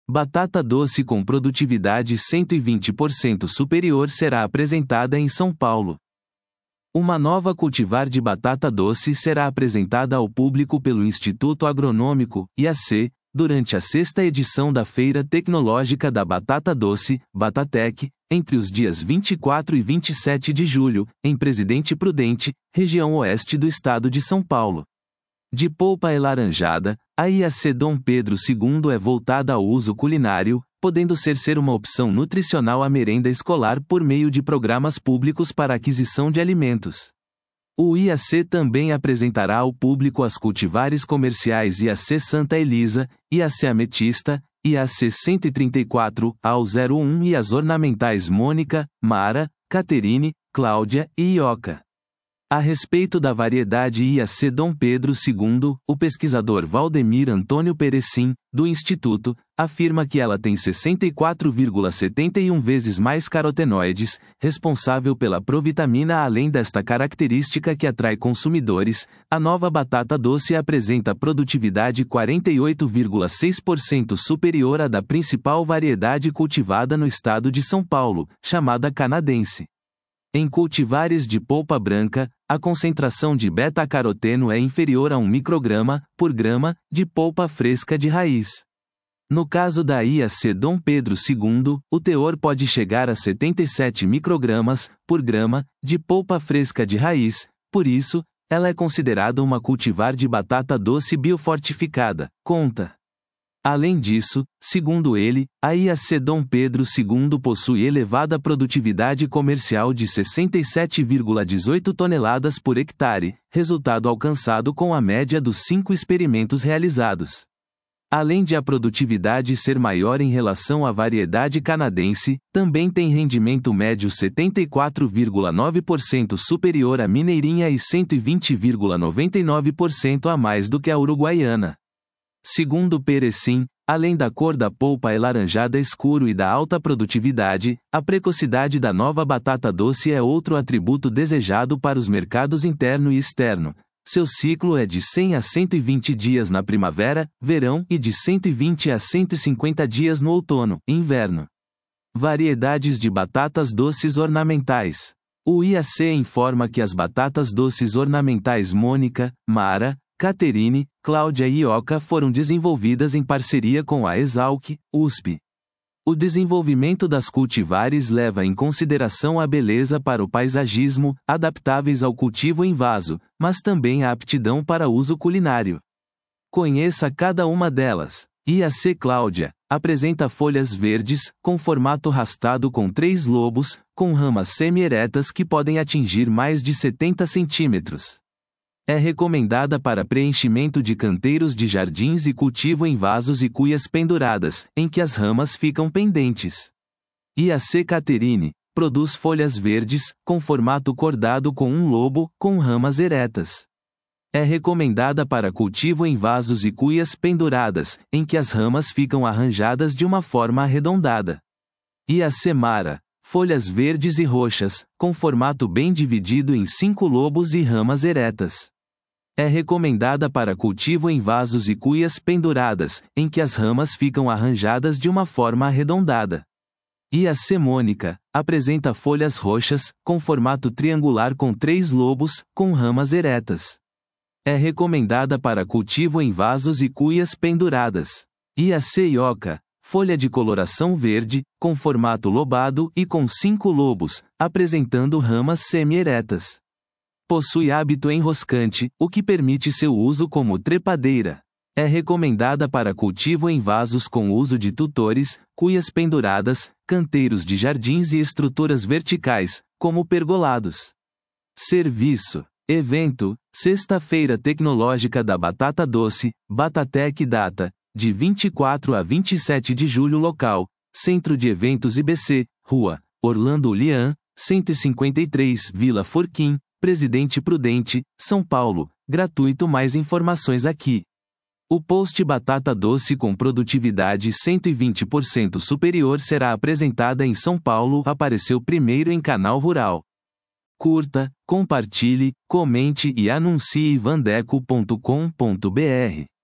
Batata doce com produtividade 120% superior será apresentada em São Paulo. Uma nova cultivar de batata doce será apresentada ao público pelo Instituto Agronômico, IAC, durante a 6ª edição da Feira Tecnológica da Batata Doce, Batatec, entre os dias 24 e 27 de julho, em Presidente Prudente, região oeste do estado de São Paulo. De polpa elaranjada, a IAC Dom Pedro II é voltada ao uso culinário, podendo ser uma opção nutricional à merenda escolar por meio de programas públicos para aquisição de alimentos. O IAC também apresentará ao público as cultivares comerciais IAC Santa Elisa, IAC Ametista, IAC 134 ao 01 e as ornamentais Mônica, Mara, Caterine, Cláudia e Ioca. A respeito da variedade IAC Dom Pedro II, o pesquisador Valdemir Antônio Perecim, do Instituto, afirma que ela tem 64,71 vezes mais carotenoides, responsável pela provitamina. Além desta característica que atrai consumidores, a nova batata doce apresenta produtividade 48,6% superior à da principal variedade cultivada no estado de São Paulo, chamada canadense. Em cultivares de polpa branca, a concentração de beta-caroteno é inferior a 1 micrograma por grama de polpa fresca de raiz. No caso da IAC Dom Pedro II, o teor pode chegar a 77 microgramas por grama de polpa fresca de raiz, por isso, ela é considerada uma cultivar de batata doce biofortificada, conta. Além disso, segundo ele, a IAC Dom Pedro II possui elevada produtividade comercial de 67,18 toneladas por hectare, resultado alcançado com a média dos 5 experimentos realizados. Além de a produtividade ser maior em relação à variedade canadense, também tem rendimento médio 74,9% superior à mineirinha e 120,99% a mais do que a uruguaiana. Segundo Perecim, além da cor da polpa elaranjada escuro e da alta produtividade, a precocidade da nova batata doce é outro atributo desejado para os mercados interno e externo. Seu ciclo é de 100 a 120 dias na primavera, verão e de 120 a 150 dias no outono, inverno. Variedades de batatas doces ornamentais. O IAC informa que as batatas doces ornamentais Mônica, Mara, Caterine, Cláudia e Ioca foram desenvolvidas em parceria com a Exalc, USP. O desenvolvimento das cultivares leva em consideração a beleza para o paisagismo, adaptáveis ao cultivo em vaso, mas também a aptidão para uso culinário. Conheça cada uma delas. IAC Cláudia apresenta folhas verdes, com formato rastado com 3 lobos, com ramas semi-eretas que podem atingir mais de 70 centímetros. É recomendada para preenchimento de canteiros de jardins e cultivo em vasos e cuias penduradas, em que as ramas ficam pendentes. IAC Caterine produz folhas verdes, com formato cordado com um lobo, com ramas eretas. É recomendada para cultivo em vasos e cuias penduradas, em que as ramas ficam arranjadas de uma forma arredondada. IAC Mara folhas verdes e roxas, com formato bem dividido em 5 lobos e ramas eretas. É recomendada para cultivo em vasos e cuias penduradas, em que as ramas ficam arranjadas de uma forma arredondada. IAC Mônica apresenta folhas roxas, com formato triangular com 3 lobos, com ramas eretas. É recomendada para cultivo em vasos e cuias penduradas. IAC Ioca folha de coloração verde, com formato lobado e com 5 lobos, apresentando ramas semi-eretas. Possui hábito enroscante, o que permite seu uso como trepadeira. É recomendada para cultivo em vasos com uso de tutores, cuias penduradas, canteiros de jardins e estruturas verticais, como pergolados. Serviço. Evento, Sexta-feira Tecnológica da Batata Doce, Batatec data, de 24 a 27 de julho local, Centro de Eventos IBC, Rua, Orlando Lian, 153 Vila Forquim, Presidente Prudente, São Paulo, gratuito. Mais informações aqui. O post batata doce com produtividade 120% superior será apresentada em São Paulo. Apareceu primeiro em Canal Rural. Curta, compartilhe, comente e anuncie vandeco.com.br.